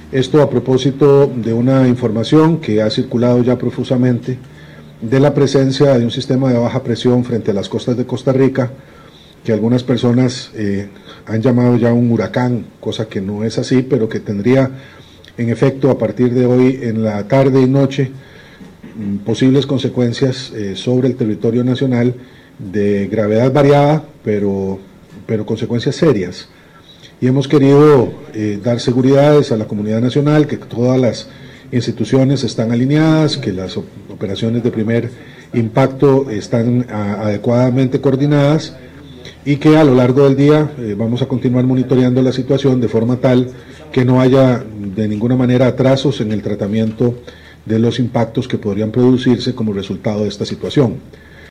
Esto a propósito de una información que ha circulado ya profusamente de la presencia de un sistema de baja presión frente a las costas de Costa Rica, que algunas personas han llamado ya un huracán, cosa que no es así, pero que tendría en efecto a partir de hoy en la tarde y noche posibles consecuencias sobre el territorio nacional de gravedad variada, pero consecuencias serias. Y hemos querido dar seguridades a la comunidad nacional, que todas las instituciones están alineadas, que las operaciones de primer impacto están adecuadamente coordinadas y que a lo largo del día vamos a continuar monitoreando la situación de forma tal que no haya de ninguna manera atrasos en el tratamiento de los impactos que podrían producirse como resultado de esta situación.